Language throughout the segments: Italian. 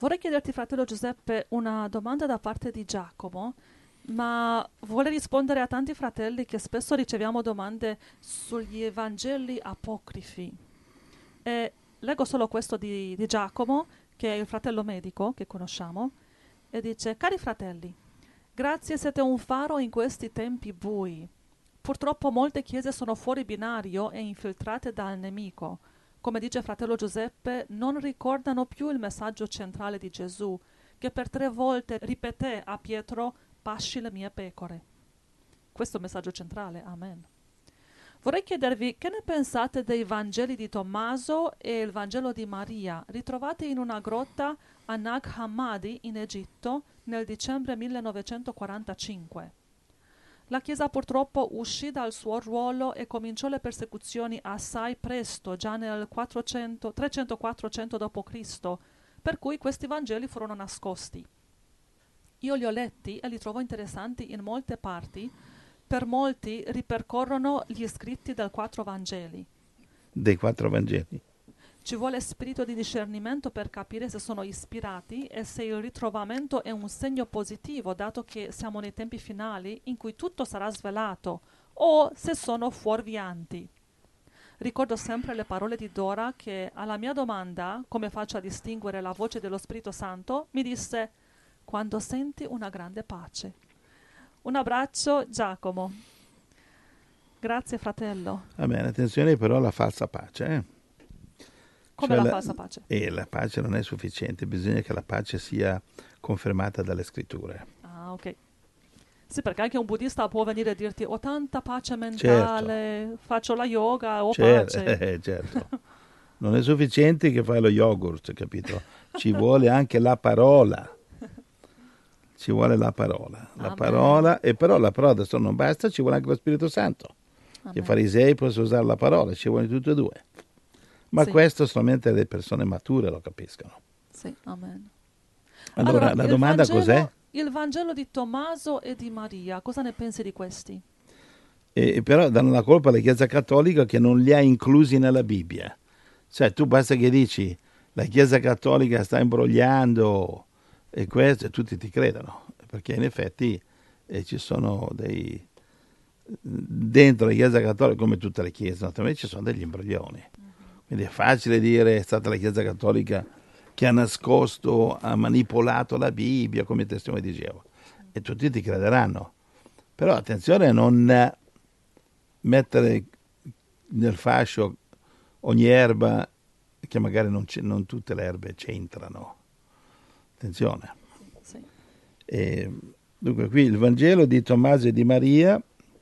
Vorrei chiederti, fratello Giuseppe, una domanda da parte di Giacomo, ma vuole rispondere a tanti fratelli che spesso riceviamo domande sugli Evangeli apocrifi. E leggo solo questo di Giacomo, che è il fratello medico che conosciamo, e dice: Cari fratelli, grazie, siete un faro in questi tempi bui. Purtroppo molte chiese sono fuori binario e infiltrate dal nemico. Come dice fratello Giuseppe, non ricordano più il messaggio centrale di Gesù, che per 3 volte ripeté a Pietro: pasci le mie pecore. Questo è il messaggio centrale, amen. Vorrei chiedervi che ne pensate dei Vangeli di Tommaso e il Vangelo di Maria, ritrovati in una grotta a Nag Hammadi in Egitto nel dicembre 1945. La Chiesa purtroppo uscì dal suo ruolo e cominciò le persecuzioni assai presto, già nel 300-400 d.C., per cui questi Vangeli furono nascosti. Io li ho letti e li trovo interessanti in molte parti. Per molti ripercorrono gli scritti dei 4 Vangeli. Dei 4 Vangeli. Ci vuole spirito di discernimento per capire se sono ispirati e se il ritrovamento è un segno positivo, dato che siamo nei tempi finali in cui tutto sarà svelato, o se sono fuorvianti. Ricordo sempre le parole di Dora che alla mia domanda come faccio a distinguere la voce dello Spirito Santo mi disse: quando senti una grande pace. Un abbraccio, Giacomo. Grazie, fratello. Amen. Attenzione però alla falsa pace. Come la falsa pace? La pace non è sufficiente, bisogna che la pace sia confermata dalle scritture. Ah, ok. Sì, perché anche un buddista può venire a dirti: ho tanta pace mentale, faccio la yoga, ho pace. Certo. Non è sufficiente che fai lo yogurt, capito? Ci vuole anche la parola. Ci vuole la parola. La parola, e però la parola adesso non basta, ci vuole anche lo Spirito Santo. Amen. I farisei possono usare la parola, ci vuole tutte e due. Ma sì, questo solamente le persone mature lo capiscono. Sì, amen. Allora la domanda cos'è? Il Vangelo di Tommaso e di Maria, cosa ne pensi di questi? Però danno la colpa alla Chiesa Cattolica che non li ha inclusi nella Bibbia. Cioè tu basta che dici la Chiesa Cattolica sta imbrogliando e questo, e tutti ti credono, perché in effetti ci sono dei... dentro la Chiesa Cattolica, come tutte le chiese, naturalmente ci sono degli imbroglioni. Quindi è facile dire è stata la Chiesa Cattolica che ha nascosto, ha manipolato la Bibbia, come il testimone di Geova. E tutti ti crederanno. Però attenzione a non mettere nel fascio ogni erba, che magari non tutte le erbe c'entrano. Attenzione. Sì. Dunque qui il Vangelo di Tommaso e di Maria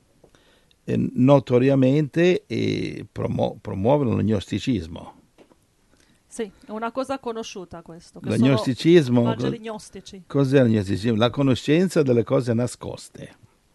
notoriamente promuovono lo gnosticismo. Sì, è una cosa conosciuta questo. Lo gnosticismo, Vangeli gnostici. Cos'è lo gnosticismo? La conoscenza delle cose nascoste.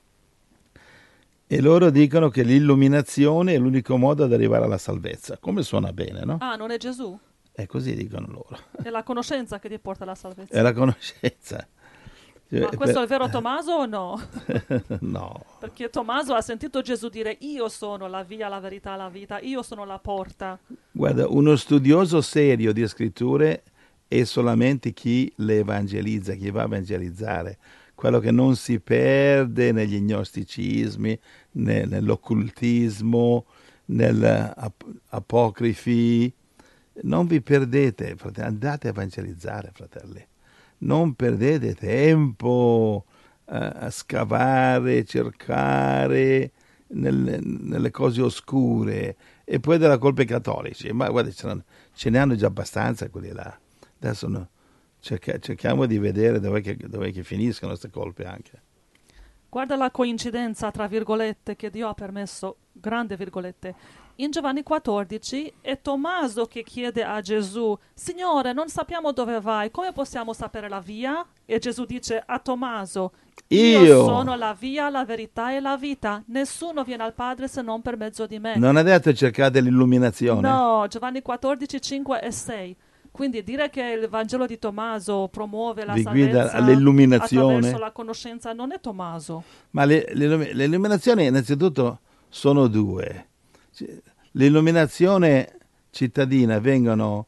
E loro dicono che l'illuminazione è l'unico modo ad arrivare alla salvezza. Come suona bene, no? Ah, non è Gesù? È così dicono loro. È la conoscenza che ti porta alla salvezza. È la conoscenza. Ma questo è il vero Tommaso o no? No. Perché Tommaso ha sentito Gesù dire: io sono la via, la verità, la vita, io sono la porta. Guarda, uno studioso serio di scritture è solamente chi le evangelizza, chi va a evangelizzare, quello che non si perde negli gnosticismi, nell'occultismo, nell'apocrifi. Non vi perdete, fratelli, andate a evangelizzare, fratelli. Non perdete tempo a scavare, cercare nelle cose oscure e poi della colpa ai cattolici. Ma guarda, ce ne hanno già abbastanza quelli là. Adesso cerchiamo di vedere dov'è che finiscono queste colpe anche. Guarda la coincidenza, tra virgolette, che Dio ha permesso, grande virgolette. In Giovanni 14 è Tommaso che chiede a Gesù: Signore, non sappiamo dove vai, come possiamo sapere la via? E Gesù dice a Tommaso: io sono la via, la verità e la vita. Nessuno viene al Padre se non per mezzo di me. Non ha detto cercate l'illuminazione? No, Giovanni 14, 5 e 6. Quindi dire che il Vangelo di Tommaso promuove la salvezza all'illuminazione attraverso la conoscenza non è Tommaso. Ma le illuminazioni innanzitutto sono due. L'illuminazione cittadina vengono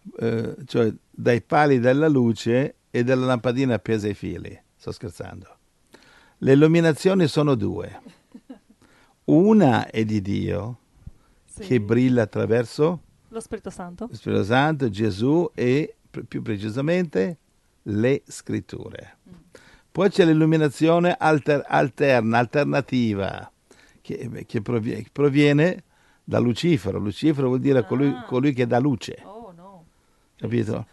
cioè dai pali della luce e della lampadina appesa ai fili. Sto scherzando. Le illuminazioni sono due. Una è di Dio, Sì. che brilla attraverso Lo Spirito Santo. lo Spirito Santo, Gesù e più precisamente le scritture. Poi c'è l'illuminazione alterna, alternativa, che proviene da Lucifero. Lucifero vuol dire colui che dà luce, Oh no. capito?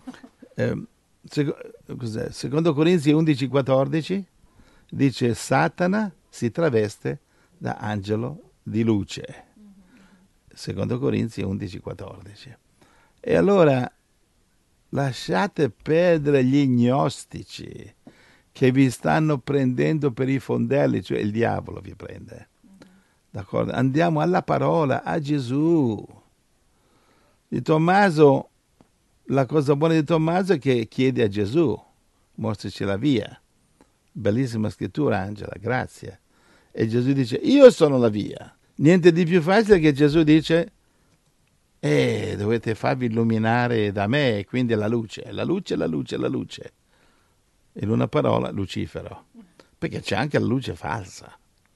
Secondo Corinzi 11,14 dice Satana si traveste da angelo di luce. Secondo Corinzi 11,14. E allora lasciate perdere gli gnostici che vi stanno prendendo per i fondelli, cioè il diavolo vi prende. D'accordo? Andiamo alla parola, a Gesù. Di Tommaso, la cosa buona di Tommaso è che chiede a Gesù, mostraci la via. Bellissima scrittura, Angela, grazie. E Gesù dice, io sono la via. Niente di più facile che Gesù dice, dovete farvi illuminare da me, quindi la luce, la luce, la luce, la luce. In una parola, Lucifero. Perché c'è anche la luce falsa.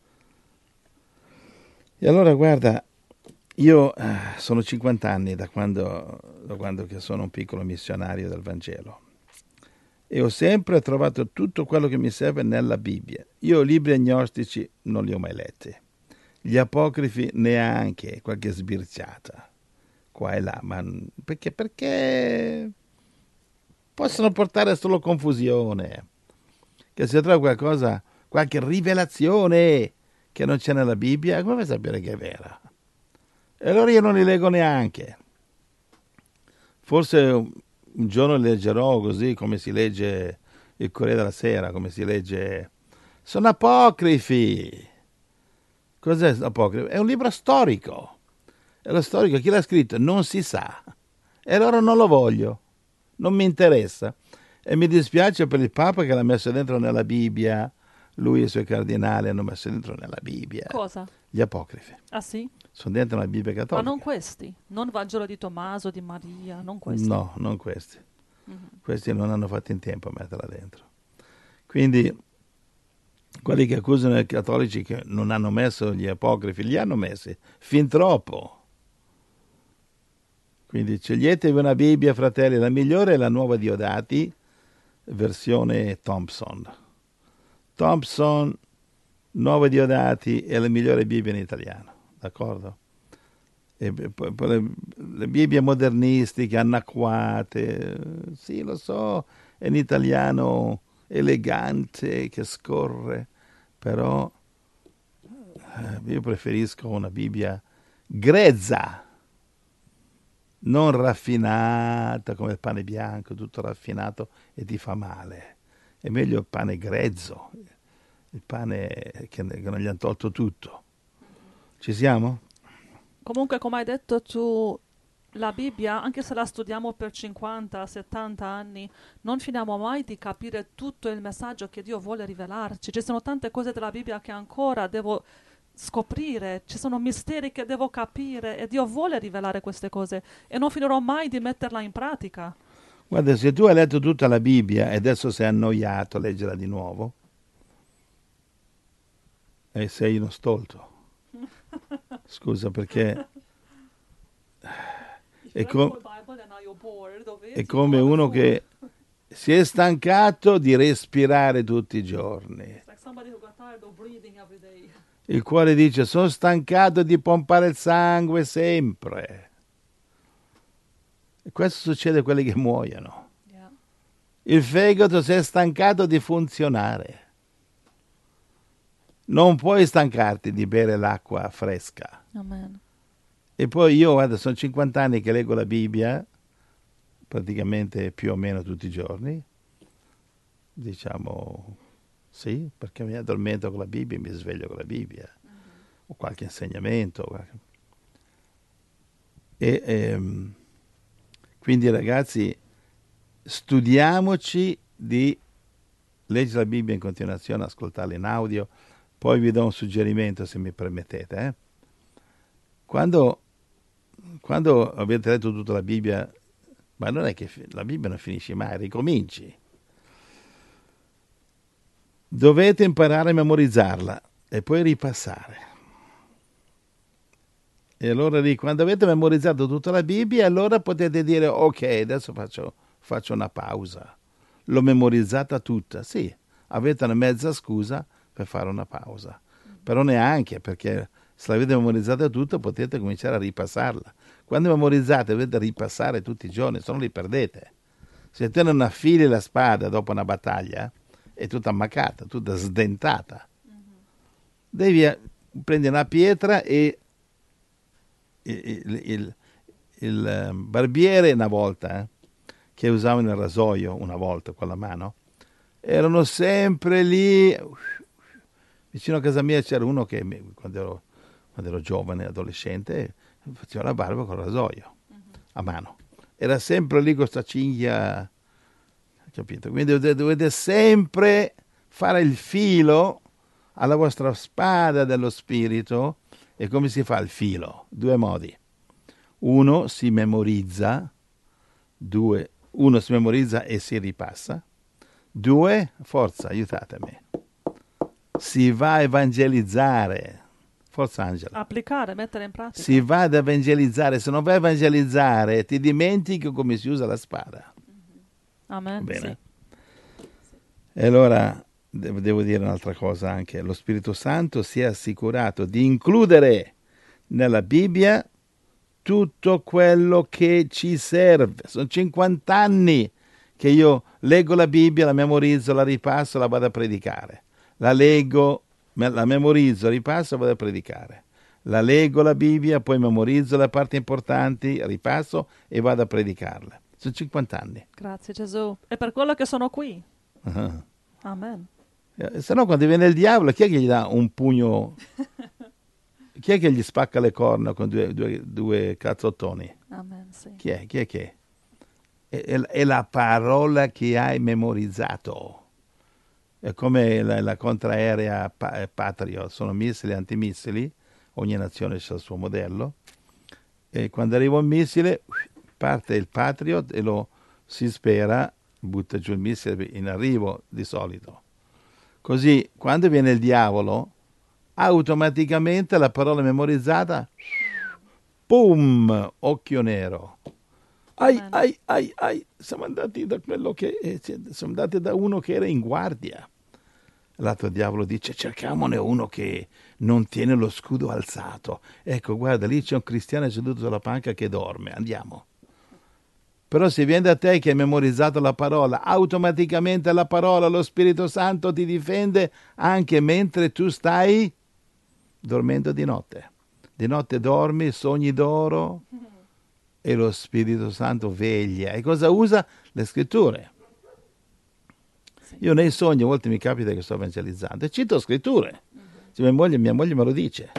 E allora guarda, io sono 50 anni da quando che sono un piccolo missionario del Vangelo. E ho sempre trovato tutto quello che mi serve nella Bibbia. Io libri agnostici non li ho mai letti. Gli apocrifi neanche, qualche sbirciata, qua e là, ma perché possono portare solo confusione. Che se trova qualcosa, qualche rivelazione che non c'è nella Bibbia, come fai a sapere che è vera? E allora io non li leggo neanche. Forse un giorno leggerò così come si legge il Corriere della Sera, come si legge... Sono apocrifi! Cos'è l'apocrifo? È un libro storico. E lo storico, chi l'ha scritto? Non si sa. E allora non lo voglio. Non mi interessa. E mi dispiace per il Papa che l'ha messo dentro nella Bibbia. Lui e i suoi cardinali hanno messo dentro nella Bibbia. Cosa? Gli apocrifi. Ah sì? Sono dentro nella Bibbia Ma cattolica. non questi? Non Vangelo di Tommaso, di Maria, non questi? No, non questi. Questi non hanno fatto in tempo a metterla dentro. Quindi quelli che accusano i cattolici che non hanno messo gli apocrifi, li hanno messi fin troppo. Quindi sceglietevi una Bibbia, fratelli, la migliore è la Nuova Diodati, versione Thompson. Thompson, Nuova Diodati, è la migliore Bibbia in italiano, d'accordo? E poi le Bibbie modernistiche, anacquate, sì, lo so, è in italiano elegante, che scorre, però io preferisco una Bibbia grezza, non raffinata come il pane bianco, tutto raffinato e ti fa male. È meglio il pane grezzo, il pane che non gli hanno tolto tutto. Ci siamo? Comunque, come hai detto tu, la Bibbia, anche se la studiamo per 50, 70 anni, non finiamo mai di capire tutto il messaggio che Dio vuole rivelarci. Ci sono tante cose della Bibbia che ancora devo scoprire, ci sono misteri che devo capire e Dio vuole rivelare queste cose e non finirò mai di metterla in pratica. Guarda, se tu hai letto tutta la Bibbia e adesso sei annoiato a leggerla di nuovo, e sei uno stolto. Scusa, perché è come uno che si è stancato di respirare tutti i giorni. Il cuore dice, sono stancato di pompare il sangue sempre. E questo succede a quelli che muoiono. Il fegato si è stancato di funzionare. Non puoi stancarti di bere l'acqua fresca. Amen. E poi io, guarda, sono 50 anni che leggo la Bibbia, praticamente più o meno tutti i giorni. Diciamo, sì, perché mi addormento con la Bibbia e mi sveglio con la Bibbia. O qualche insegnamento. Quindi ragazzi, studiamoci di leggere la Bibbia in continuazione, ascoltarla in audio. Poi vi do un suggerimento, se mi permettete. Quando avete letto tutta la Bibbia, Ma non è che la Bibbia non finisce mai, ricominci. Dovete imparare a memorizzarla e poi ripassare. E allora lì, quando avete memorizzato tutta la Bibbia, allora potete dire, ok, adesso faccio una pausa. L'ho memorizzata tutta. Sì, avete una mezza scusa per fare una pausa. Però neanche, perché se l'avete memorizzata tutta potete cominciare a ripassarla. Quando memorizzate dovete ripassare tutti i giorni, se no li perdete. Se te non affili la spada dopo una battaglia, è tutta ammaccata, tutta sdentata. Devi prendere una pietra e il barbiere una volta, che usavano il rasoio una volta con la mano, erano sempre lì. Vicino a casa mia c'era uno che quando ero giovane, adolescente, faceva la barba con il rasoio a mano. Era sempre lì con questa cinghia, capito? Quindi dovete sempre fare il filo alla vostra spada dello spirito. E come si fa il filo? Due modi. Uno si memorizza e si ripassa. Due, forza, aiutatemi, si va a evangelizzare. Forza Angela. Applicare, mettere in pratica. Si va ad evangelizzare. Se non vai a evangelizzare, ti dimentichi come si usa la spada. Amen. Bene. Sì. E allora devo dire un'altra cosa anche. Lo Spirito Santo si è assicurato di includere nella Bibbia tutto quello che ci serve. Sono 50 anni che io leggo la Bibbia, la memorizzo, la ripasso, la vado a predicare. La leggo, la memorizzo, ripasso, vado a predicare. La leggo la Bibbia, poi memorizzo le parti importanti, ripasso e vado a predicarle. Sono 50 anni. Grazie Gesù. È per quello che sono qui. Uh-huh. Amen. Se no, quando viene il diavolo, chi è che gli dà un pugno? Chi è che gli spacca le corna con due cazzottoni? Amen, sì. Chi è? È la parola che hai memorizzato. È come la contraerea Patriot, sono missili antimissili, ogni nazione ha il suo modello, e quando arriva un missile parte il Patriot e lo si spera, butta giù il missile in arrivo di solito. Così quando viene il diavolo, automaticamente la parola memorizzata, pum, occhio nero. Ai, siamo andati da siamo andati da uno che era in guardia. L'altro diavolo dice, cerchiamone uno che non tiene lo scudo alzato. Ecco, guarda, lì c'è un cristiano seduto sulla panca che dorme, andiamo. Però se viene da te che hai memorizzato la parola, automaticamente la parola, lo Spirito Santo ti difende anche mentre tu stai dormendo di notte. Di notte dormi, sogni d'oro e lo Spirito Santo veglia. E cosa usa? Le scritture. Io nei sogni a volte mi capita che sto evangelizzando e cito scritture. Mia moglie me lo dice.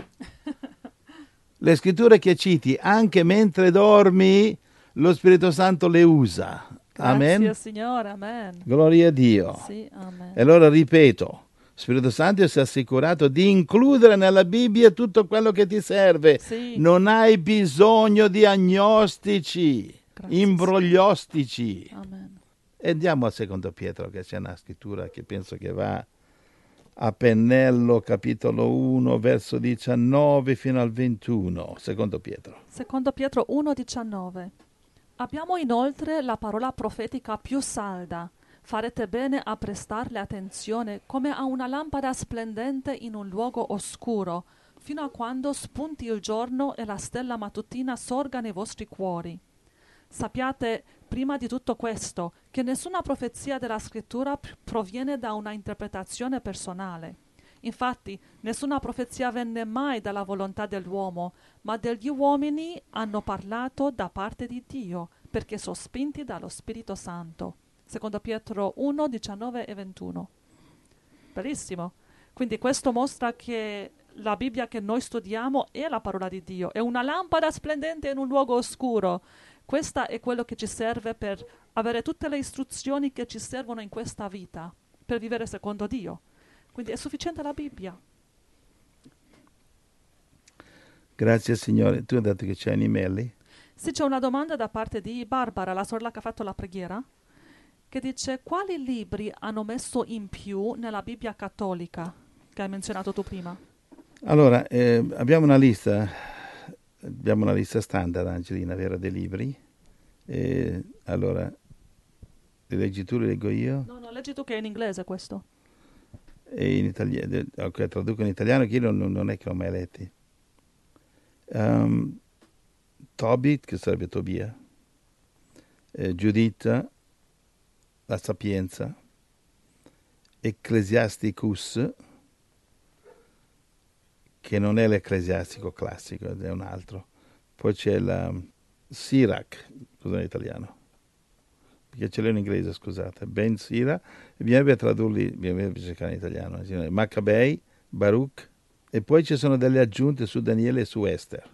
Le scritture che citi anche mentre dormi, lo Spirito Santo le usa. Amen. Grazie Signore, amen. Gloria a Dio. Sì, amen. E allora ripeto, Spirito Santo si è assicurato di includere nella Bibbia tutto quello che ti serve. Sì. Non hai bisogno di agnostici, Grazie, imbrogliostici. Amen. E andiamo a Secondo Pietro, che c'è una scrittura che penso che va a pennello, capitolo 1, verso 19 fino al 21. Secondo Pietro. Secondo Pietro 1,19. Abbiamo inoltre la parola profetica più salda. Farete bene a prestarle attenzione come a una lampada splendente in un luogo oscuro, fino a quando spunti il giorno e la stella mattutina sorga nei vostri cuori. Sappiate, prima di tutto questo, che nessuna profezia della scrittura proviene da una interpretazione personale. Infatti, nessuna profezia venne mai dalla volontà dell'uomo, ma degli uomini hanno parlato da parte di Dio, perché sospinti dallo Spirito Santo. Secondo Pietro 1, 19 e 21. Bellissimo. Quindi questo mostra che la Bibbia che noi studiamo è la parola di Dio, è una lampada splendente in un luogo oscuro. Questa è quello che ci serve per avere tutte le istruzioni che ci servono in questa vita, per vivere secondo Dio. Quindi è sufficiente la Bibbia. Grazie Signore. Tu hai detto che c'è animali? Sì, c'è una domanda da parte di Barbara, la sorella che ha fatto la preghiera, che dice quali libri hanno messo in più nella Bibbia cattolica che hai menzionato tu prima? Allora, abbiamo una lista standard, Angelina, vera, dei libri. Allora, li leggi tu, li leggo io? No, no, leggi tu che è in inglese questo. E in italiano, ok, traduco in italiano che io non è che l'ho mai letti. Tobit, che sarebbe Tobia, Giuditta, la Sapienza, Ecclesiasticus, che non è l'ecclesiastico classico, è un altro. Poi c'è la Sirac, cos'è in italiano? Perché ce l'ho in inglese, scusate. Ben Sira, e bisognerebbe tradurli, bisognerebbe cercare in italiano. Maccabei, Baruch, e poi ci sono delle aggiunte su Daniele e su Esther.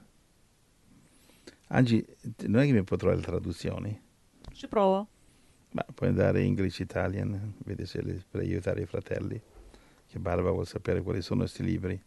Angi, non è che mi può trovare le traduzioni? Ci provo. Ma puoi andare in English Italian, vedi se per aiutare i fratelli, che Barbara vuol sapere quali sono questi libri.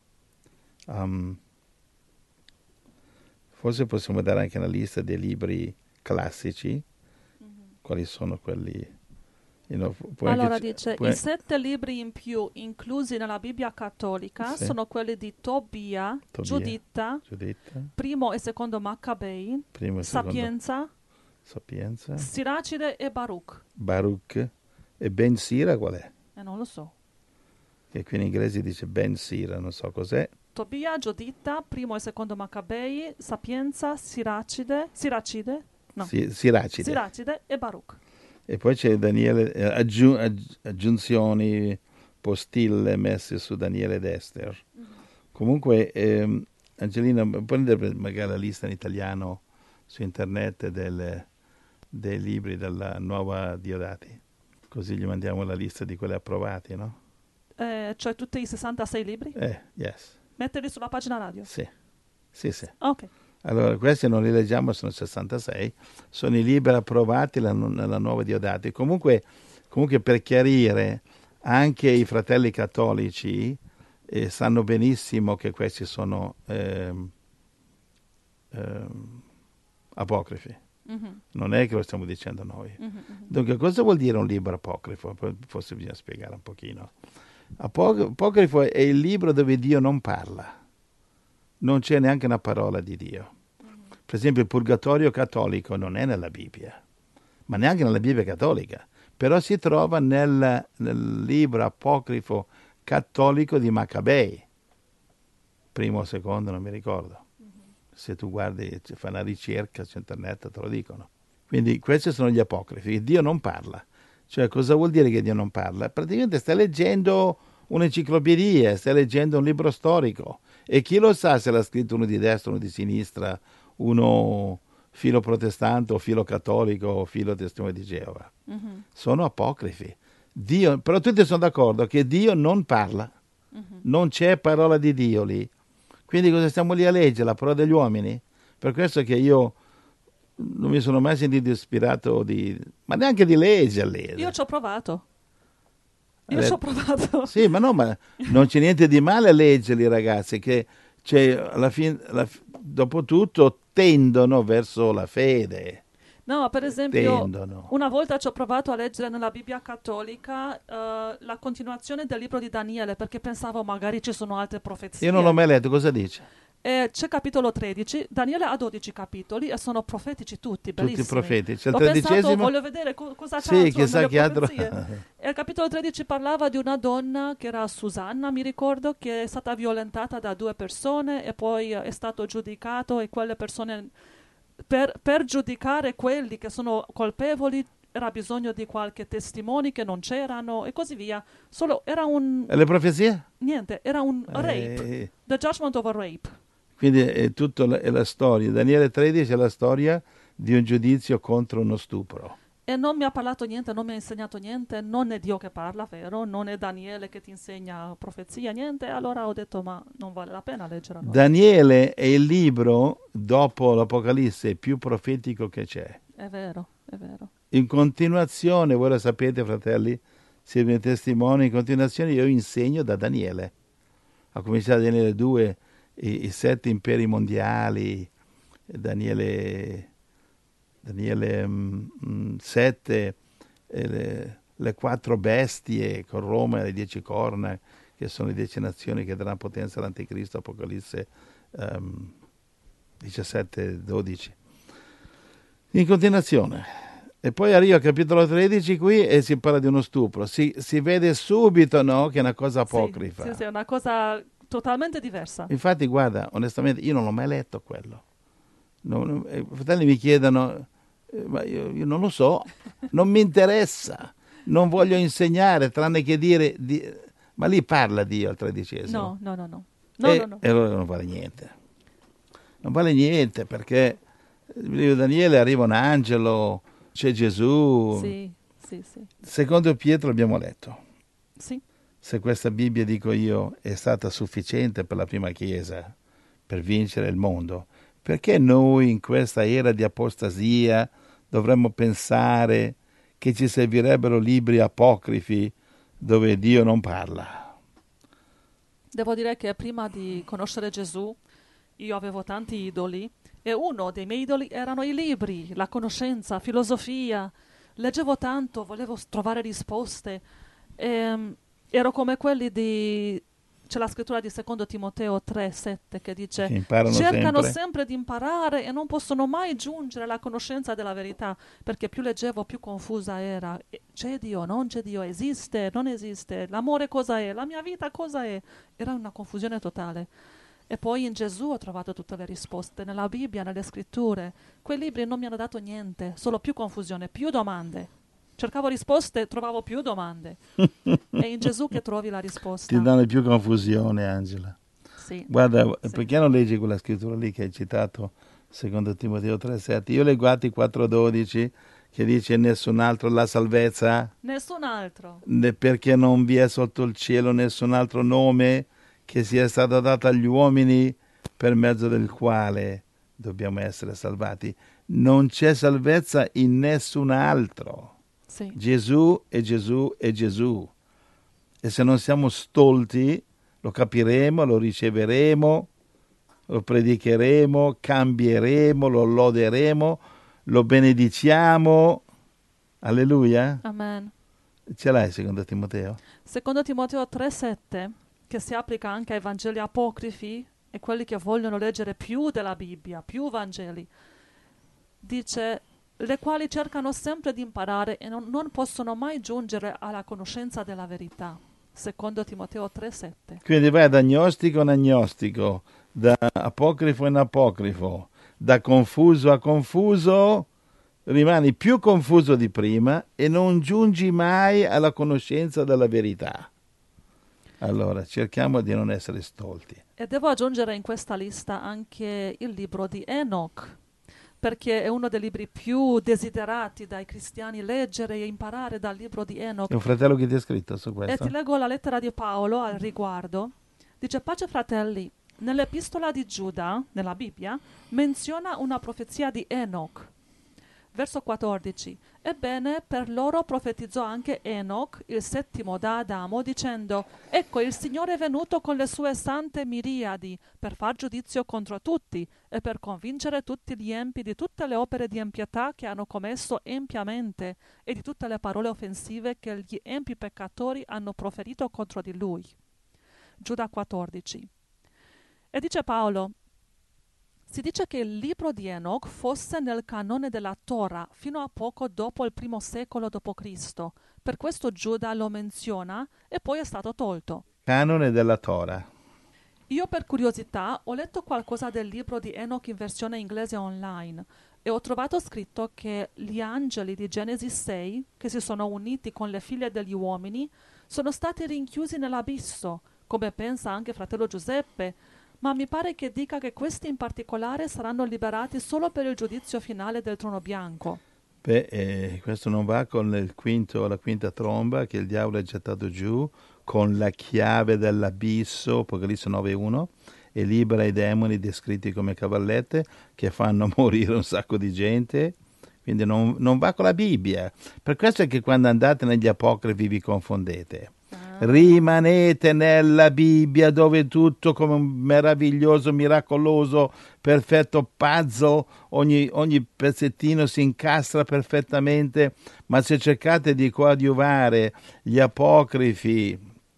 Forse possiamo dare anche una lista dei libri classici, quali sono quelli. Allora dice, i 7 libri in più inclusi nella Bibbia cattolica Sì. sono quelli di Tobia, Giuditta, primo e secondo Maccabei, primo e secondo Sapienza, Siracide e Baruch. Baruch. E Ben Sira qual è? Non lo so. Che qui in inglese dice Ben Sira, non so cos'è. Tobia, Giuditta, primo e secondo Maccabei, Sapienza, Siracide e Baruch. E poi c'è Daniele, aggiunzioni, postille messe su Daniele ed Esther. Comunque, Angelina, puoi prendere magari la lista in italiano su internet dei libri della nuova Diodati? Così gli mandiamo la lista di quelli approvati, no? Cioè tutti i 66 libri? Yes. Metterli sulla pagina radio? Sì. Ok. Allora, questi non li leggiamo, sono 66, sono i libri approvati nella nuova Diodati. Comunque per chiarire, anche i fratelli cattolici sanno benissimo che questi sono apocrifi. Mm-hmm. Non è che lo stiamo dicendo noi. Mm-hmm. Dunque, cosa vuol dire un libro apocrifo? Forse bisogna spiegare un pochino. Apocrifo è il libro dove Dio non parla. Non c'è neanche una parola di Dio. Per esempio il purgatorio cattolico non è nella Bibbia, ma neanche nella Bibbia cattolica, però si trova nel libro apocrifo cattolico di Maccabei, primo o secondo, non mi ricordo. Se tu guardi, fai una ricerca su internet, te lo dicono. Quindi questi sono gli apocrifi, Dio non parla. Cioè, cosa vuol dire che Dio non parla? Praticamente stai leggendo un'enciclopedia, stai leggendo un libro storico. E chi lo sa se l'ha scritto uno di destra, uno di sinistra, uno filo protestante o filo cattolico o filo testimone di Geova. Mm-hmm. Sono apocrifi. Però tutti sono d'accordo che Dio non parla. Mm-hmm. Non c'è parola di Dio lì. Quindi cosa stiamo lì a leggere? La parola degli uomini? Per questo che io non mi sono mai sentito ispirato ma neanche di leggerli. Io ci ho provato. Sì, ma non c'è niente di male a leggerli, ragazzi, che alla fine, dopo tutto tendono verso la fede. No, per esempio, una volta ci ho provato a leggere nella Bibbia cattolica la continuazione del libro di Daniele, perché pensavo magari ci sono altre profezie. Io non l'ho mai letto, cosa dice? C'è capitolo 13, Daniele ha 12 capitoli e sono profetici tutti, bellissimi. Tutti profetici. Ho pensato, voglio vedere cosa c'è. Sì, chissà che altro. E il capitolo 13 parlava di una donna che era Susanna, mi ricordo, che è stata violentata da 2 persone e poi è stato giudicato e quelle persone, per giudicare quelli che sono colpevoli, era bisogno di qualche testimoni che non c'erano e così via. E le profezie? Niente, era un rape. The judgment of a rape. Quindi è la storia. Daniele 13 è la storia di un giudizio contro uno stupro. E non mi ha parlato niente, non mi ha insegnato niente, non è Dio che parla, vero? Non è Daniele che ti insegna profezia, niente. Allora ho detto, ma non vale la pena leggere. Allora. Daniele è il libro, dopo l'Apocalisse, più profetico che c'è. È vero, è vero. In continuazione, voi lo sapete, fratelli, siete miei testimoni, in continuazione io insegno da Daniele. A cominciare da Daniele 2, i 7 imperi mondiali, Daniele Daniele 7, le 4 bestie con Roma e le 10 corna, che sono le 10 nazioni che daranno potenza all'anticristo, Apocalisse 17, 12. In continuazione. E poi arriva al capitolo 13 qui e si parla di uno stupro. Si vede subito, no, che è una cosa apocrifa. Sì, è una cosa totalmente diversa. Infatti, guarda, onestamente, io non l'ho mai letto quello. I fratelli mi chiedono, ma io non lo so, non mi interessa, non voglio insegnare, tranne che dire... ma lì parla Dio al 13°. No. E allora non vale niente. Non vale niente, perché nel libro di Daniele arriva un angelo, c'è Gesù. Sì. Secondo Pietro abbiamo letto. Sì. Se questa Bibbia, dico io, è stata sufficiente per la prima Chiesa per vincere il mondo, perché noi in questa era di apostasia dovremmo pensare che ci servirebbero libri apocrifi dove Dio non parla? Devo dire che prima di conoscere Gesù io avevo tanti idoli e uno dei miei idoli erano i libri, la conoscenza, filosofia. Leggevo tanto, volevo trovare risposte. Ero come quelli di... C'è la scrittura di 2 Timoteo 3,7 che dice: Che imparano cercano sempre. sempre di imparare e non possono mai giungere alla conoscenza della verità, perché più leggevo più confusa era. C'è Dio, non c'è Dio, esiste, non esiste, l'amore cosa è, la mia vita cosa è. Era una confusione totale. E poi in Gesù ho trovato tutte le risposte, nella Bibbia, nelle scritture. Quei libri non mi hanno dato niente, solo più confusione, più domande. Cercavo risposte, trovavo più domande. È in Gesù che trovi la risposta. Ti danno più confusione, Angela. Sì. Guarda, Sì. perché non leggi quella scrittura lì che hai citato, 2 Timoteo 3,7? Io leggo Atti 4,12 che dice: nessun altro la salvezza, Nessun altro. perché non vi è sotto il cielo nessun altro nome che sia stato dato agli uomini per mezzo del quale dobbiamo essere salvati. Non c'è salvezza in nessun altro. Sì. Gesù è Gesù è Gesù. E se non siamo stolti, lo capiremo, lo riceveremo, lo predicheremo, cambieremo, lo loderemo, lo benediciamo. Alleluia. Amen. Ce l'hai 2 Timoteo? 2 Timoteo 3,7, che si applica anche ai Vangeli apocrifi e quelli che vogliono leggere più della Bibbia, più Vangeli, dice: le quali cercano sempre di imparare e non possono mai giungere alla conoscenza della verità. 2 Timoteo 3,7. Quindi vai da agnostico in agnostico, da apocrifo in apocrifo, da confuso a confuso, rimani più confuso di prima e non giungi mai alla conoscenza della verità. Allora, cerchiamo di non essere stolti. E devo aggiungere in questa lista anche il libro di Enoch, perché è uno dei libri più desiderati dai cristiani leggere e imparare dal libro di Enoch. È un fratello che ti ha scritto su E questo? ti leggo la lettera di Paolo al riguardo. Dice: pace fratelli, nell'epistola di Giuda, nella Bibbia, menziona una profezia di Enoch. Verso 14. Ebbene, per loro profetizzò anche Enoch, il settimo da Adamo, dicendo: ecco, il Signore è venuto con le sue sante miriadi per far giudizio contro tutti e per convincere tutti gli empi di tutte le opere di impietà che hanno commesso empiamente e di tutte le parole offensive che gli empi peccatori hanno proferito contro di lui. Giuda 14. E dice Paolo: si dice che il libro di Enoch fosse nel canone della Torah fino a poco dopo il primo secolo d.C. Per questo Giuda lo menziona e poi è stato tolto. Canone della Torah. Io per curiosità ho letto qualcosa del libro di Enoch in versione inglese online e ho trovato scritto che gli angeli di Genesi 6, che si sono uniti con le figlie degli uomini, sono stati rinchiusi nell'abisso, come pensa anche fratello Giuseppe, ma mi pare che dica che questi in particolare saranno liberati solo per il giudizio finale del trono bianco. Questo non va con la quinta tromba, che il diavolo è gettato giù con la chiave dell'abisso, Apocalisse 9:1, e libera i demoni descritti come cavallette che fanno morire un sacco di gente. Quindi non va con la Bibbia. Per questo è che quando andate negli apocrifi vi confondete. Rimanete nella Bibbia dove tutto come un meraviglioso, miracoloso, perfetto puzzle, ogni pezzettino si incastra perfettamente, ma se cercate di coadiuvare gli apocrifi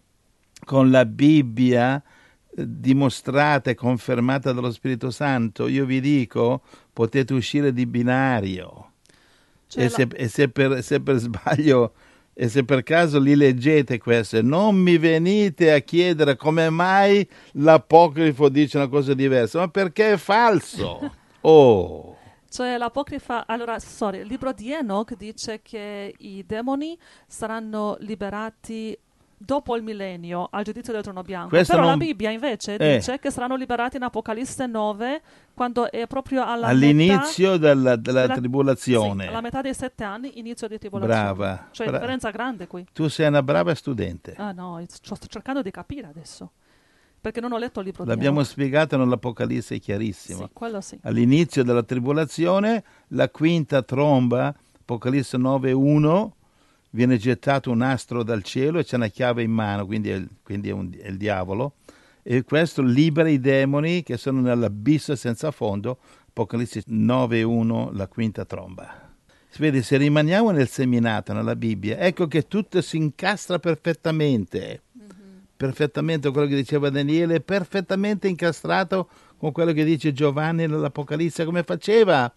con la Bibbia dimostrata e confermata dallo Spirito Santo, io vi dico, potete uscire di binario. Cioè, Se per sbaglio e se per caso li leggete queste, non mi venite a chiedere come mai l'apocrifo dice una cosa diversa, ma perché è falso. Oh, cioè l'apocrifa, allora, sorry, il libro di Enoch dice che i demoni saranno liberati dopo il millennio al giudizio del trono bianco. questo Però la non... Bibbia invece Eh, dice che saranno liberati in Apocalisse 9 quando è proprio alla metà all'inizio della della, sì, tribolazione. alla metà dei 7 anni, inizio di tribolazione. Brava. Cioè, differenza grande qui. Tu sei una brava studente. Ah no, sto cercando di capire adesso, perché non ho letto il libro di L'abbiamo Enoch. spiegato nell'Apocalisse, è chiarissimo. Sì, quello sì. All'inizio della tribolazione, la quinta tromba, Apocalisse 9:1, viene gettato un astro dal cielo e c'è una chiave in mano, quindi è il diavolo, e questo libera i demoni che sono nell'abisso senza fondo, Apocalisse 9:1, la quinta tromba. Si vede, se rimaniamo nel seminato, nella Bibbia, ecco che tutto si incastra perfettamente. Perfettamente quello che diceva Daniele, perfettamente incastrato con quello che dice Giovanni nell'Apocalisse. Come faceva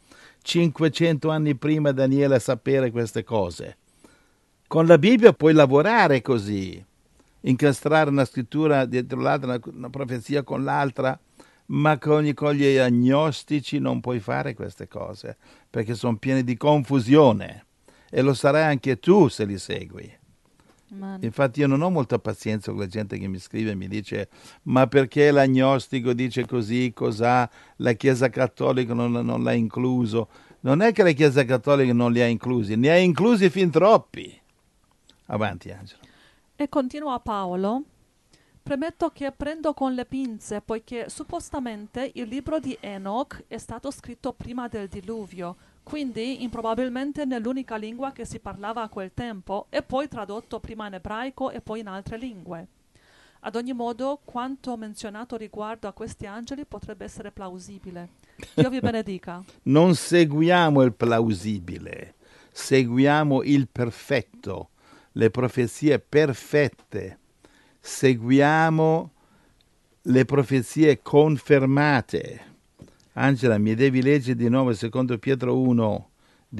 500 anni prima Daniele a sapere queste cose? Con la Bibbia puoi lavorare così, incastrare una scrittura dietro l'altra, una profezia con l'altra, ma con gli agnostici non puoi fare queste cose, perché sono pieni di confusione, e lo sarai anche tu se li segui. Infatti io non ho molta pazienza con la gente che mi scrive e mi dice ma perché l'agnostico dice così, cos'ha, la Chiesa Cattolica non l'ha incluso. Non è che la Chiesa Cattolica non li ha inclusi, ne ha inclusi fin troppi. Avanti, Angelo. E continua Paolo: premetto che prendo con le pinze, poiché suppostamente il libro di Enoch è stato scritto prima del diluvio, quindi improbabilmente nell'unica lingua che si parlava a quel tempo, e poi tradotto prima in ebraico e poi in altre lingue. Ad ogni modo, quanto menzionato riguardo a questi angeli potrebbe essere plausibile. Dio vi benedica. Non seguiamo il plausibile, seguiamo il perfetto, le profezie perfette. Seguiamo le profezie confermate. Angela, mi devi leggere di nuovo secondo Pietro 1,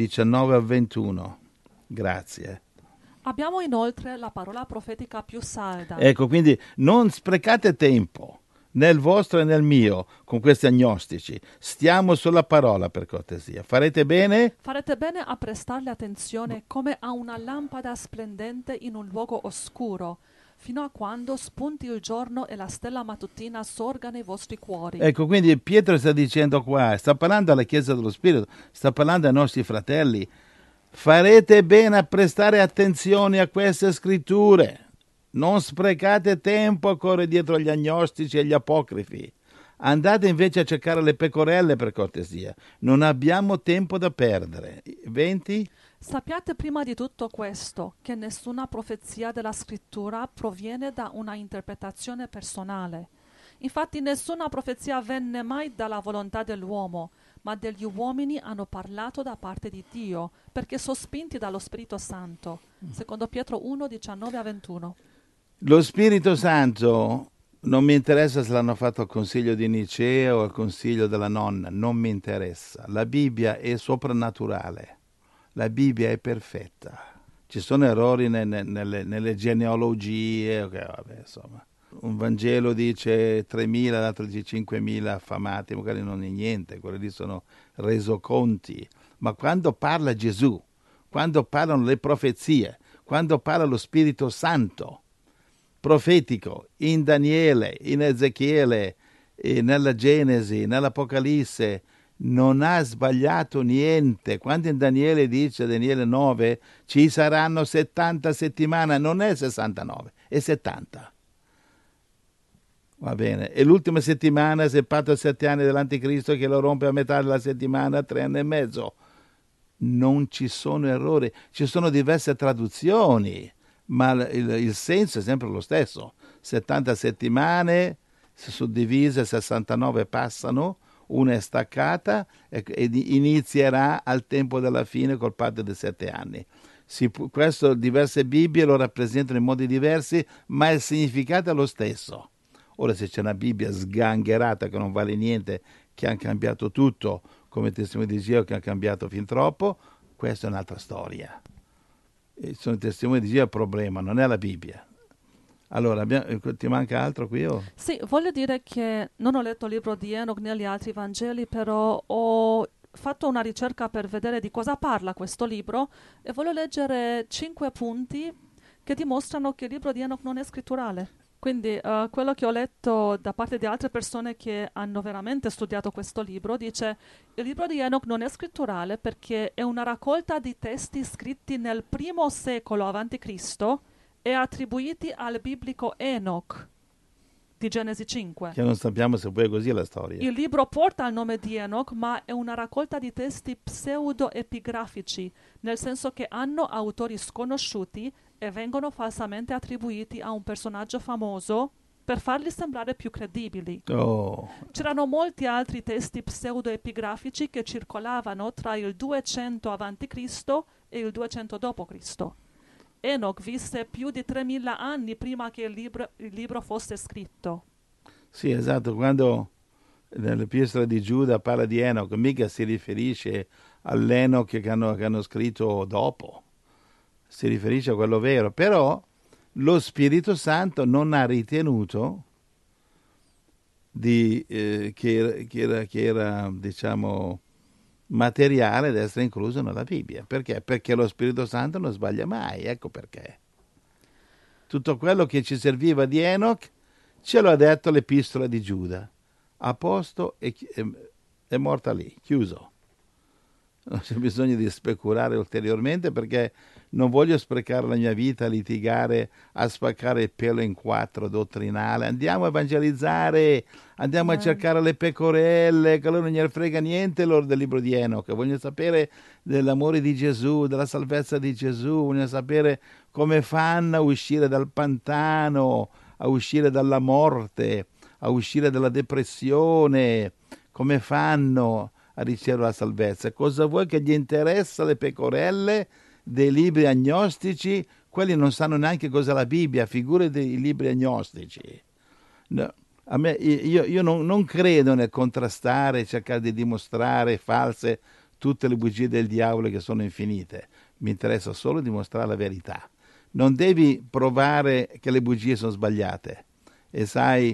19 a 21. Grazie. Abbiamo inoltre la parola profetica più salda. Ecco, quindi non sprecate tempo nel vostro e nel mio con questi agnostici. Stiamo sulla parola, per cortesia. Farete bene? Farete bene a prestarle attenzione come a una lampada splendente in un luogo oscuro, fino a quando spunti il giorno e la stella mattutina sorga nei vostri cuori. Ecco, quindi Pietro sta dicendo qua, sta parlando alla Chiesa dello Spirito, sta parlando ai nostri fratelli. Farete bene a prestare attenzione a queste scritture. Non sprecate tempo a correre dietro agli agnostici e agli apocrifi. Andate invece a cercare le pecorelle, per cortesia. Non abbiamo tempo da perdere. 20? Sappiate prima di tutto questo, che nessuna profezia della scrittura proviene da una interpretazione personale. Infatti nessuna profezia venne mai dalla volontà dell'uomo, ma degli uomini hanno parlato da parte di Dio, perché sospinti dallo Spirito Santo. Secondo Pietro 1, 19 a 21. Lo Spirito Santo non mi interessa se l'hanno fatto al consiglio di Nicea o al consiglio della nonna, non mi interessa. La Bibbia è soprannaturale. La Bibbia è perfetta. Ci sono errori nelle genealogie, okay, vabbè, insomma. Un Vangelo dice 3.000, l'altro dice 5.000 affamati, magari non è niente, quelli lì sono resoconti. Ma quando parla Gesù, quando parlano le profezie, quando parla lo Spirito Santo, profetico, in Daniele, in Ezechiele, nella Genesi, nell'Apocalisse, non ha sbagliato niente. Quando in Daniele dice, Daniele 9, ci saranno 70 settimane, non è 69, è 70. Va bene. E l'ultima settimana, se parto 7 anni dell'Anticristo che lo rompe a metà della settimana, 3 anni e mezzo. Non ci sono errori, ci sono diverse traduzioni, ma il senso è sempre lo stesso. 70 settimane suddivise, 69 passano, una è staccata e inizierà al tempo della fine col patto dei 7 anni. Questo diverse Bibbie lo rappresentano in modi diversi, ma il significato è lo stesso. Ora, se c'è una Bibbia sgangherata che non vale niente, che ha cambiato tutto, come testimoni di Geo che ha cambiato fin troppo, questa è un'altra storia. Sono i testimoni di Geo il problema, non è la Bibbia. Allora, ti manca altro qui? Sì, voglio dire che non ho letto il libro di Enoch né gli altri Vangeli, però ho fatto una ricerca per vedere di cosa parla questo libro e voglio leggere 5 punti che dimostrano che il libro di Enoch non è scritturale. Quindi quello che ho letto da parte di altre persone che hanno veramente studiato questo libro dice: il libro di Enoch non è scritturale perché è una raccolta di testi scritti nel primo secolo a.C. e attribuiti al biblico Enoch di Genesi 5. Che non sappiamo se poi è così la storia. Il libro porta il nome di Enoch, ma è una raccolta di testi pseudo-epigrafici, nel senso che hanno autori sconosciuti e vengono falsamente attribuiti a un personaggio famoso per farli sembrare più credibili. C'erano molti altri testi pseudo-epigrafici che circolavano tra il 200 a.C. e il 200 d.C. Enoch visse più di 3000 anni prima che il libro fosse scritto. Sì, esatto, quando nell'Epistola di Giuda parla di Enoch, mica si riferisce all'Enoch che hanno scritto dopo, si riferisce a quello vero, però lo Spirito Santo non ha ritenuto che era, diciamo, materiale da essere incluso nella Bibbia. Perché? Perché lo Spirito Santo non sbaglia mai, ecco perché. Tutto quello che ci serviva di Enoch ce lo ha detto l'Epistola di Giuda. A posto e è morta lì, chiuso. Non c'è bisogno di speculare ulteriormente perché non voglio sprecare la mia vita a litigare, a spaccare il pelo in quattro dottrinale. Andiamo a evangelizzare, andiamo a cercare le pecorelle, che loro non gliene frega niente loro del libro di Enoch. Vogliono sapere dell'amore di Gesù, della salvezza di Gesù, vogliono sapere come fanno a uscire dal pantano, a uscire dalla morte, a uscire dalla depressione, come fanno a ricevere la salvezza. Cosa vuoi che gli interessa le pecorelle dei libri agnostici? Quelli non sanno neanche cos'è la Bibbia, figure dei libri agnostici. No, io non credo nel contrastare, cercare di dimostrare false tutte le bugie del diavolo che sono infinite. Mi interessa solo dimostrare la verità. Non devi provare che le bugie sono sbagliate. E sai,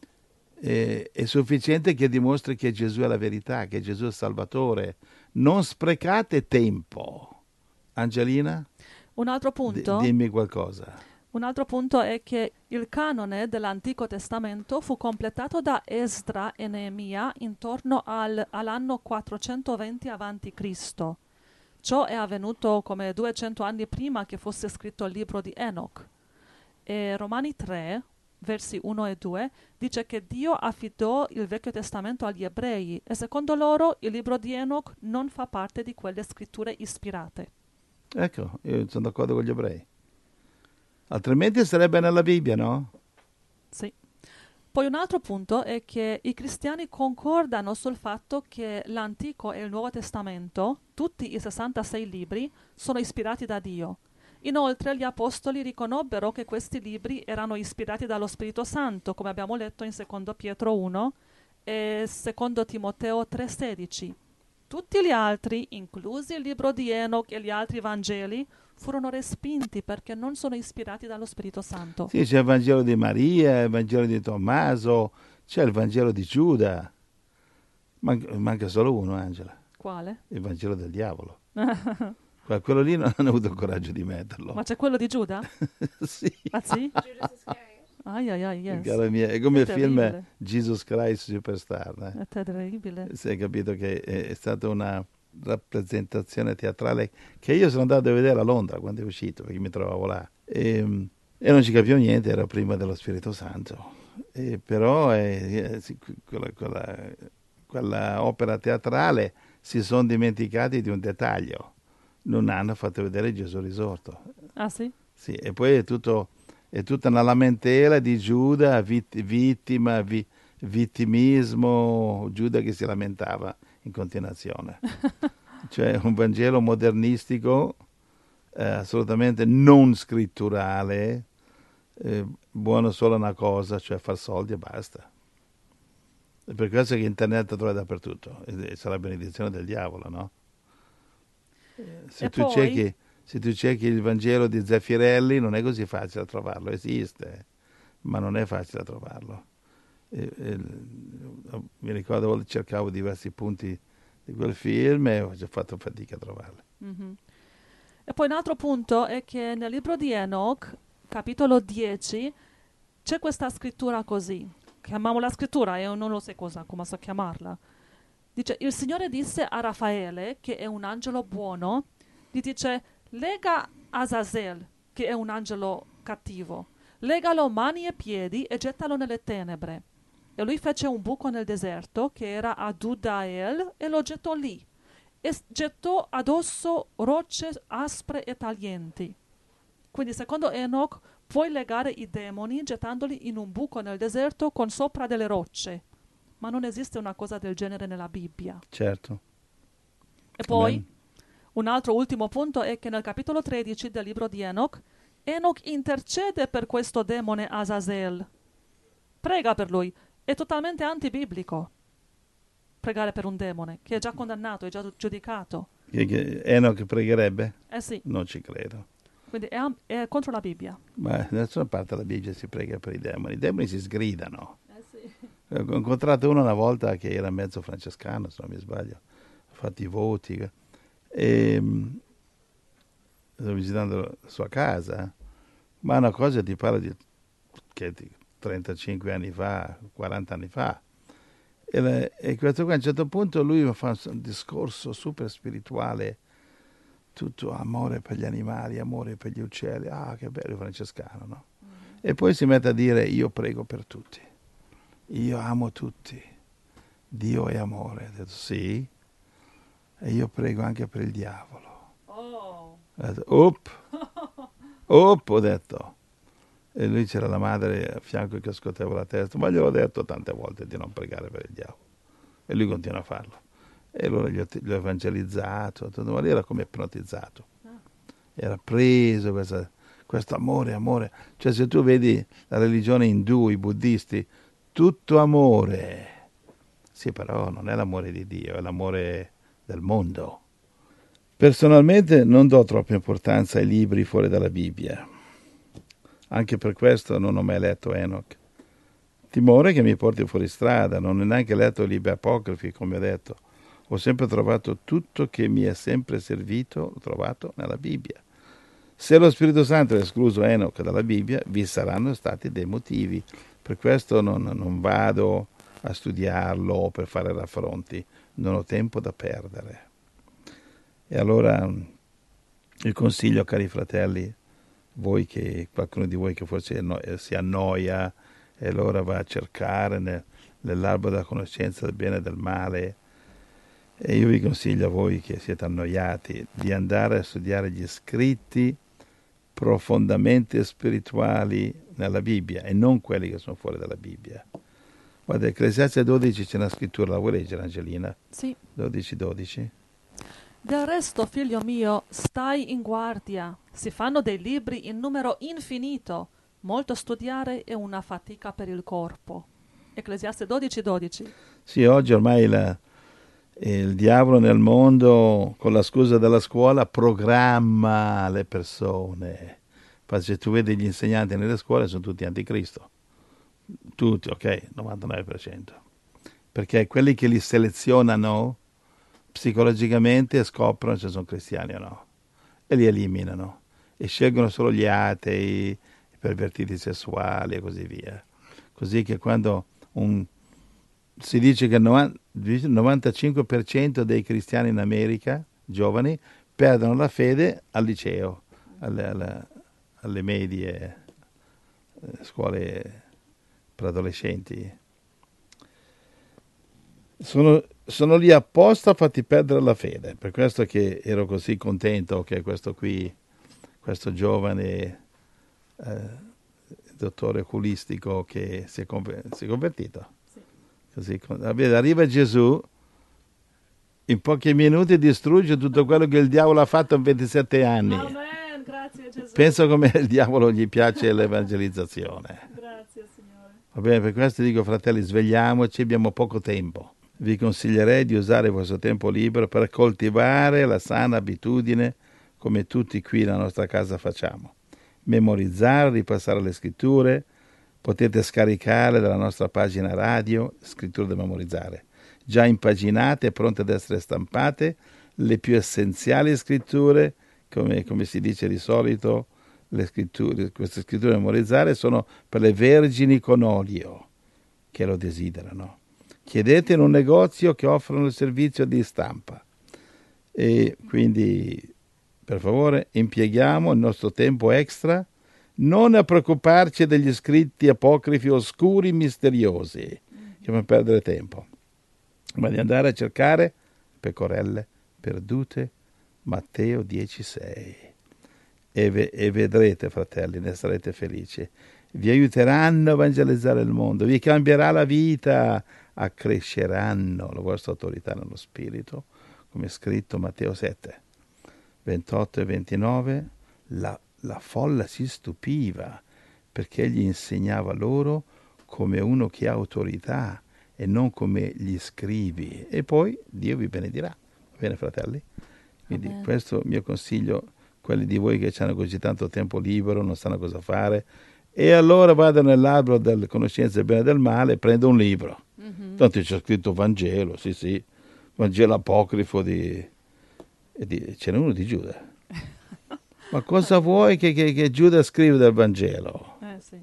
è sufficiente che dimostri che Gesù è la verità, che Gesù è il Salvatore. Non sprecate tempo. Angelina? Un altro punto? Dimmi qualcosa. Un altro punto è che il canone dell'Antico Testamento fu completato da Esdra e Neemia intorno all'anno 420 a.C. Ciò è avvenuto come 200 anni prima che fosse scritto il libro di Enoch. E Romani 3, versi 1 e 2, dice che Dio affidò il Vecchio Testamento agli ebrei e secondo loro il libro di Enoch non fa parte di quelle scritture ispirate. Ecco, io sono d'accordo con gli ebrei. Altrimenti sarebbe nella Bibbia, no? Sì. Poi un altro punto è che i cristiani concordano sul fatto che l'Antico e il Nuovo Testamento, tutti i 66 libri, sono ispirati da Dio. Inoltre gli apostoli riconobbero che questi libri erano ispirati dallo Spirito Santo, come abbiamo letto in 2 Pietro 1 e 2 Timoteo 3,16. Tutti gli altri, inclusi il libro di Enoch e gli altri Vangeli, furono respinti perché non sono ispirati dallo Spirito Santo. Sì, c'è il Vangelo di Maria, il Vangelo di Tommaso, c'è il Vangelo di Giuda. Manca solo uno, Angela. Quale? Il Vangelo del diavolo. Quello lì non hanno avuto il coraggio di metterlo. Ma c'è quello di Giuda? Sì. Ah sì? Judas Iscariot. Ai ai ai, yes. Cara mia, è come il film terribile. Jesus Christ Superstar. È terribile. Si è capito che è stata una rappresentazione teatrale che io sono andato a vedere a Londra quando è uscito, perché mi trovavo là. E non ci capivo niente, era prima dello Spirito Santo. Però quella opera teatrale si sono dimenticati di un dettaglio. Non hanno fatto vedere Gesù risorto. Ah sì? Sì, e poi è tutta una lamentela di Giuda, vittima, vittimismo, Giuda che si lamentava in continuazione. Cioè un Vangelo modernistico, assolutamente non scritturale, buono solo una cosa, cioè far soldi e basta. È per questo che internet lo trovi dappertutto, e c'è la benedizione del diavolo, no? Se E tu poi, cerchi, se tu cerchi il Vangelo di Zeffirelli non è così facile da trovarlo, esiste, ma non è facile da trovarlo. Mi ricordo a volte cercavo diversi punti di quel film e ho già fatto fatica a trovarli. mhm. E poi un altro punto è che nel libro di Enoch, capitolo 10, c'è questa scrittura così. Chiamiamo la scrittura, io non lo so cosa, come so chiamarla. Dice, il Signore disse a Raffaele, che è un angelo buono, gli dice, lega Azazel, che è un angelo cattivo, legalo mani e piedi e gettalo nelle tenebre. E lui fece un buco nel deserto, che era a Dudael, e lo gettò lì. E gettò addosso rocce aspre e taglienti. Quindi, secondo Enoch, puoi legare i demoni gettandoli in un buco nel deserto con sopra delle rocce. Ma non esiste una cosa del genere nella Bibbia. Certo. E poi, Amen. un altro ultimo punto è che nel capitolo 13 del libro di Enoch, Enoch intercede per questo demone Azazel. Prega per lui. È totalmente antibiblico pregare per un demone che è già condannato, è già giudicato. Enoch pregherebbe? Eh sì, Non ci credo. quindi è contro la Bibbia. Ma da nessuna parte della Bibbia si prega per i demoni. I demoni si sgridano. Eh sì. Ho incontrato uno una volta che era mezzo francescano, se non mi sbaglio. Ho fatto i voti. E stavo visitando la sua casa. Ma una cosa ti parlo di 35 anni fa, 40 anni fa. E questo qua a un certo punto lui mi fa un discorso super spirituale, tutto amore per gli animali, amore per gli uccelli. Ah, che bello francescano, no? E poi si mette a dire io prego per tutti, io amo tutti, Dio è amore. Ho detto sì, e io prego anche per il diavolo. Oh. Ho detto, ho detto. E lui c'era la madre a fianco che scuoteva la testa, ma gliel'ho detto tante volte di non pregare per il diavolo. E lui continua a farlo. E allora gli ho evangelizzato, ma lui era come ipnotizzato. Era preso questo amore. Cioè se tu vedi la religione indù, i buddisti, tutto amore. Sì, però non è l'amore di Dio, è l'amore del mondo. Personalmente non do troppa importanza ai libri fuori dalla Bibbia. Anche per questo non ho mai letto Enoch. Timore che mi porti fuori strada, non ho neanche letto i libri apocrifi, come ho detto. Ho sempre trovato tutto che mi è sempre servito, l'ho trovato nella Bibbia. Se lo Spirito Santo ha escluso Enoch dalla Bibbia, vi saranno stati dei motivi. Per questo non vado a studiarlo per fare raffronti, non ho tempo da perdere. E allora il consiglio, cari fratelli, qualcuno di voi che forse si annoia e allora va a cercare nell'albero della conoscenza del bene e del male, e io vi consiglio a voi che siete annoiati di andare a studiare gli scritti profondamente spirituali nella Bibbia e non quelli che sono fuori dalla Bibbia. Guarda, Ecclesiaste 12 c'è una scrittura, la vuoi leggere, Angelina? Sì. 12:12. Del resto, figlio mio, stai in guardia. Si fanno dei libri in numero infinito. Molto studiare è una fatica per il corpo. Ecclesiaste 12:12. Sì, oggi ormai il diavolo nel mondo, con la scusa della scuola, programma le persone. Infatti, se tu vedi gli insegnanti nelle scuole, sono tutti anticristo. Tutti, ok, 99%. Perché quelli che li selezionano psicologicamente scoprono se sono cristiani o no. E li eliminano. E scelgono solo gli atei, i pervertiti sessuali e così via. Così che quando si dice che il 95% dei cristiani in America, giovani, perdono la fede al liceo, alle medie, scuole per adolescenti. Sono lì apposta a farti perdere la fede. Per questo che ero così contento che questo giovane il dottore oculistico che si è convertito. Sì. Così, arriva Gesù, in pochi minuti distrugge tutto quello che il diavolo ha fatto in 27 anni. Amen, grazie Gesù. Penso come il diavolo gli piace l'evangelizzazione. Grazie Signore. Va bene, per questo dico, fratelli, svegliamoci, abbiamo poco tempo. Vi consiglierei di usare il vostro tempo libero per coltivare la sana abitudine, come tutti qui nella nostra casa facciamo. Memorizzare, ripassare le scritture, potete scaricare dalla nostra pagina radio, scritture da memorizzare, già impaginate e pronte ad essere stampate, le più essenziali scritture, come si dice di solito, queste scritture da memorizzare sono per le vergini con olio che lo desiderano. Chiedete in un negozio che offrono il servizio di stampa e quindi per favore impieghiamo il nostro tempo extra non a preoccuparci degli scritti apocrifi oscuri misteriosi che fa perdere tempo, ma di andare a cercare pecorelle perdute, Matteo 10,6. E vedrete, fratelli, ne sarete felici. Vi aiuteranno a evangelizzare il mondo, vi cambierà la vita, accresceranno la vostra autorità nello spirito, come è scritto Matteo 7, 28 e 29. La folla si stupiva perché egli insegnava loro come uno che ha autorità e non come gli scribi. E poi Dio vi benedirà. Va bene, fratelli? Quindi Amen. questo è il mio consiglio, quelli di voi che hanno così tanto tempo libero, non sanno cosa fare, e allora vado nell'albero delle conoscenze del bene e del male e prendo un libro. Mhm. Tanto c'è scritto Vangelo, sì, Vangelo apocrifo ce n'è uno di Giuda. Ma cosa vuoi che Giuda scrive del Vangelo? Sì.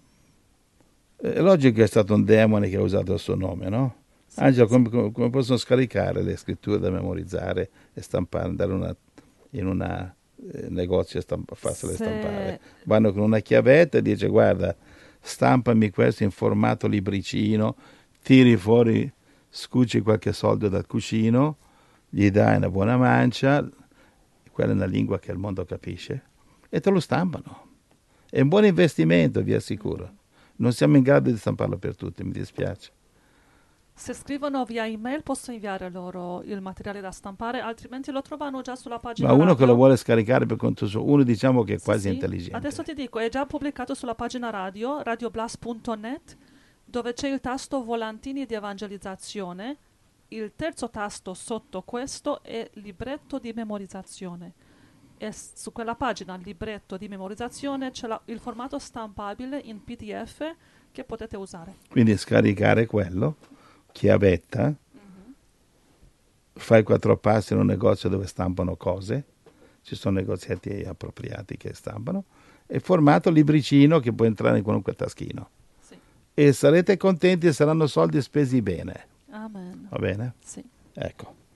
È logico che è stato un demone che ha usato il suo nome, no? Sì, Angelo, sì. come possono scaricare le scritture da memorizzare e stampare, andare in un negozio e farsele Se- stampare? Vanno con una chiavetta e dice: guarda, stampami questo in formato libricino, tiri fuori, scuci qualche soldo dal cuscino, gli dai una buona mancia, quella è una lingua che il mondo capisce, e te lo stampano. È un buon investimento, vi assicuro. Non siamo in grado di stamparlo per tutti, mi dispiace. Se scrivono via email posso inviare loro il materiale da stampare, altrimenti lo trovano già sulla pagina Ma uno radio. che lo vuole scaricare per conto suo, uno diciamo che è Sì, quasi sì. intelligente. Adesso ti dico, è già pubblicato sulla pagina radio, radioblast.net, dove c'è il tasto volantini di evangelizzazione. Il terzo tasto sotto questo è libretto di memorizzazione. E su quella pagina, libretto di memorizzazione, c'è il formato stampabile in PDF che potete usare. Quindi scaricare quello, chiavetta, fai 4 passi in un negozio dove stampano cose, ci sono negozietti appropriati che stampano, e formato libricino che può entrare in qualunque taschino. Sì. E sarete contenti e saranno soldi spesi bene. Amen. Va bene? Sì. Ecco.